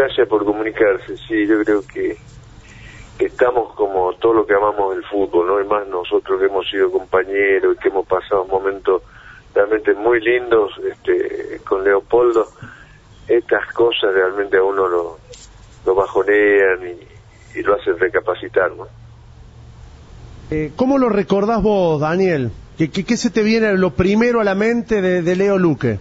Gracias por comunicarse. Sí, yo creo que estamos como todo lo que amamos el fútbol, ¿no? Y más nosotros que hemos sido compañeros y que hemos pasado momentos realmente muy lindos con Leopoldo. Estas cosas realmente a uno lo bajonean y lo hacen recapacitar, ¿no? ¿Cómo lo recordás vos, Daniel? ¿Qué se te viene lo primero a la mente de Leo Luque?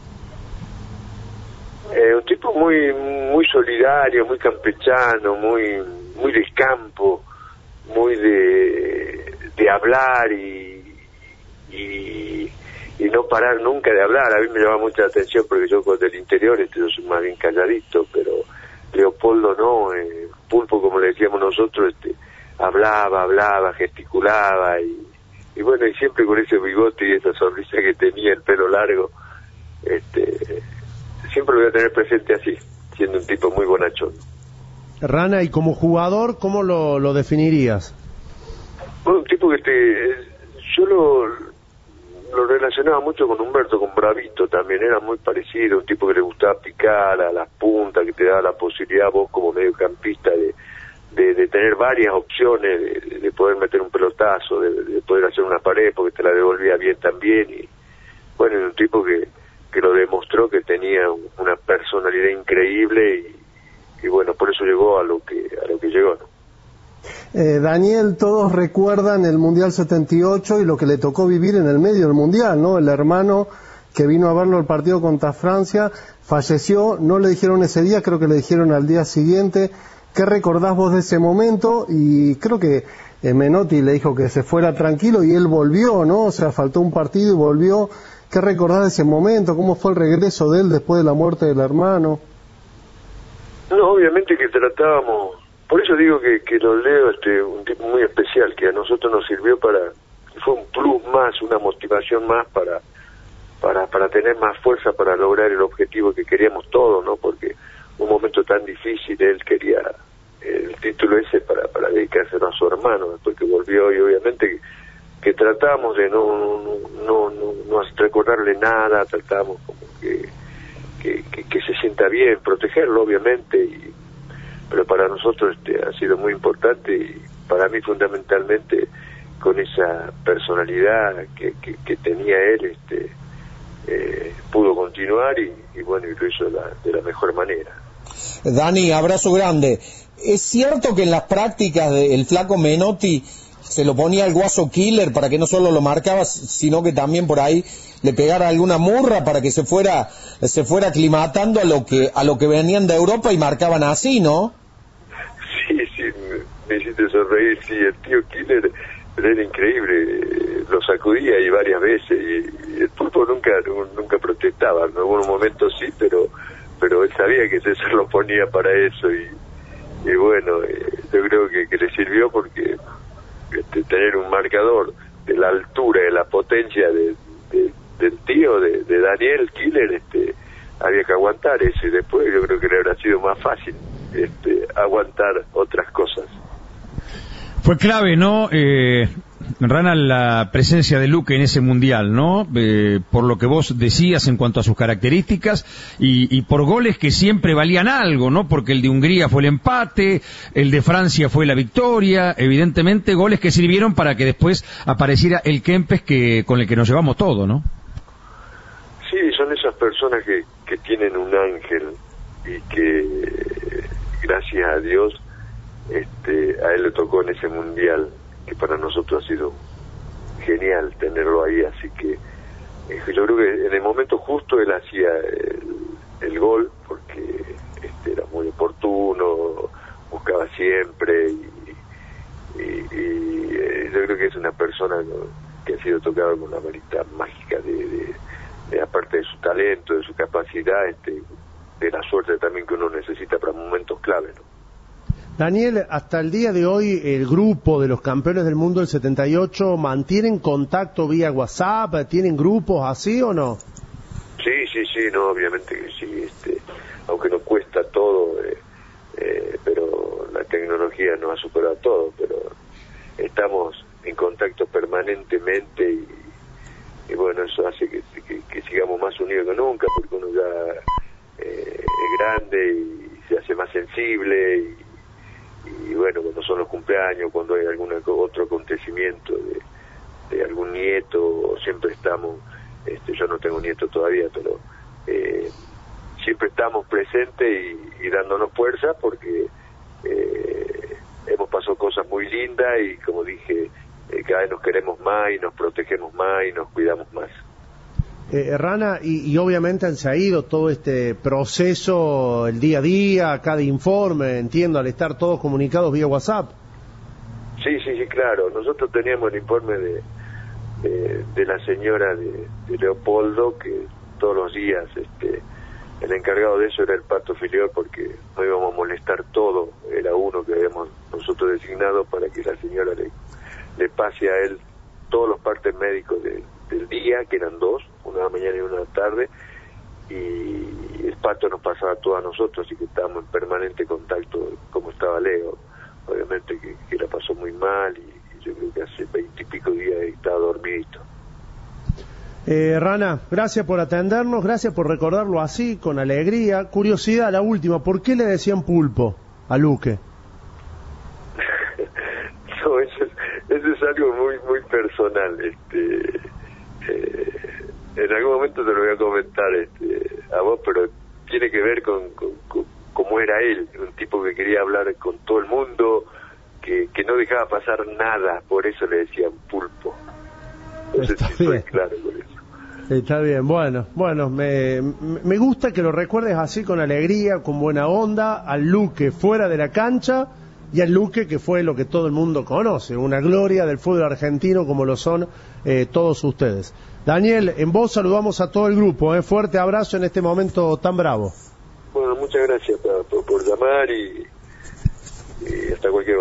Un tipo muy muy solidario, muy campechano, muy del campo, muy de hablar y no parar nunca de hablar. A mí me llama mucha atención porque yo del interior yo soy más bien calladito, pero Leopoldo no, pulpo como le decíamos nosotros, hablaba, gesticulaba y bueno, y siempre con ese bigote y esa sonrisa que tenía, el pelo largo, siempre lo voy a tener presente así, siendo un tipo muy bonachón. Rana, y como jugador, ¿cómo lo definirías? Bueno, un tipo que yo lo relacionaba mucho con Humberto, con Bravito también, era muy parecido, un tipo que le gustaba picar a las puntas, que te daba la posibilidad vos como mediocampista de tener varias opciones, de poder meter un pelotazo, de poder hacer una pared porque te la devolvía bien también. Y bueno, era un tipo que lo demostró, que tenía una personalidad increíble y bueno, por eso llegó a lo que llegó, ¿no? Daniel, todos recuerdan el Mundial 78 y lo que le tocó vivir en el medio del Mundial, ¿no? El hermano que vino a verlo el partido contra Francia falleció, no le dijeron ese día, creo que le dijeron al día siguiente. ¿Qué recordás vos de ese momento? Y creo que Menotti le dijo que se fuera tranquilo y él volvió, ¿no? O sea, faltó un partido y volvió. ¿Qué recordás de ese momento? ¿Cómo fue el regreso de él después de la muerte del hermano? No, obviamente que tratábamos, por eso digo que lo leo, un tipo muy especial, que a nosotros nos sirvió fue un plus más, una motivación más para tener más fuerza para lograr el objetivo que queríamos todos, ¿no? Porque un momento tan difícil, él quería el título ese para dedicárselo a su hermano, después que volvió, y obviamente que tratábamos de no recordarle nada, tratábamos como que se sienta bien, protegerlo obviamente, pero para nosotros ha sido muy importante y para mí fundamentalmente con esa personalidad que tenía él, pudo continuar y bueno, y lo hizo de la mejor manera. Dani, abrazo grande. ¿Es cierto que en las prácticas del flaco Menotti se lo ponía al Guaso Killer para que no solo lo marcaba, sino que también por ahí le pegara alguna murra para que se fuera aclimatando a lo que venían de Europa y marcaban así, ¿no? Sí, me hiciste sonreír, sí, el tío Killer era increíble, lo sacudía y varias veces y el pulpo nunca protestaba, en algunos momentos sí, pero él sabía que César lo ponía para eso y bueno, yo creo que le sirvió porque tener un marcador de la altura, de la potencia del tío, de Daniel Killer, había que aguantar eso y después yo creo que le habrá sido más fácil aguantar otras cosas. Fue clave, ¿no? Rana, la presencia de Luque en ese mundial, ¿no? Por lo que vos decías en cuanto a sus características y por goles que siempre valían algo, ¿no? Porque el de Hungría fue el empate, el de Francia fue la victoria, evidentemente goles que sirvieron para que después apareciera el Kempes con el que nos llevamos todo, ¿no? Sí, son esas personas que tienen un ángel y que gracias a Dios a él le tocó en ese mundial, que para nosotros ha sido genial tenerlo ahí, así que yo creo que en el momento justo él hacía el gol, porque era muy oportuno, buscaba siempre y yo creo que es una persona que ha sido tocada con una varita mágica de aparte de su talento, de su capacidad, de la suerte también que uno necesita para momentos clave, ¿no? Daniel, hasta el día de hoy, el grupo de los campeones del mundo del 78, ¿mantienen contacto vía WhatsApp? ¿Tienen grupos así o no? Sí, no, obviamente que sí, aunque nos cuesta todo, pero la tecnología nos ha superado todo, pero estamos en contacto permanentemente y bueno, eso hace que sigamos más unidos que nunca, porque uno ya es grande y se hace más sensible y bueno, cuando son los cumpleaños, cuando hay algún otro acontecimiento de algún nieto, siempre estamos, yo no tengo nieto todavía, pero siempre estamos presentes y dándonos fuerza porque hemos pasado cosas muy lindas y como dije, cada vez nos queremos más y nos protegemos más y nos cuidamos más. Rana, y obviamente se ha ido todo este proceso, el día a día, cada informe, entiendo, al estar todos comunicados vía WhatsApp. Sí, claro. Nosotros teníamos el informe de la señora de Leopoldo, que todos los días el encargado de eso era el Pato Filiol, porque no íbamos a molestar todo, era uno que habíamos nosotros designado para que la señora le pase a él todos los partes médicos del día, que eran 2, una a la mañana y una a la tarde, y el Pato nos pasaba todo a nosotros, así que estábamos en permanente contacto como estaba Leo. Obviamente que la pasó muy mal y yo creo que hace 20 y pico días estaba dormidito. Rana, gracias por atendernos, gracias por recordarlo así, con alegría. Curiosidad, la última, ¿por qué le decían pulpo a Luque? No, eso es algo muy personal. En algún momento te lo voy a comentar a vos, pero tiene que ver con cómo era él, un tipo que quería hablar con todo el mundo, que no dejaba pasar nada, por eso le decían pulpo. Entonces, sí, soy claro con eso. Está bien, bueno, me gusta que lo recuerdes así, con alegría, con buena onda, al Luque fuera de la cancha y al Luque que fue lo que todo el mundo conoce, una gloria del fútbol argentino como lo son todos ustedes. Daniel, en vos saludamos a todo el grupo, fuerte abrazo en este momento tan bravo. Bueno, muchas gracias por llamar y hasta cualquier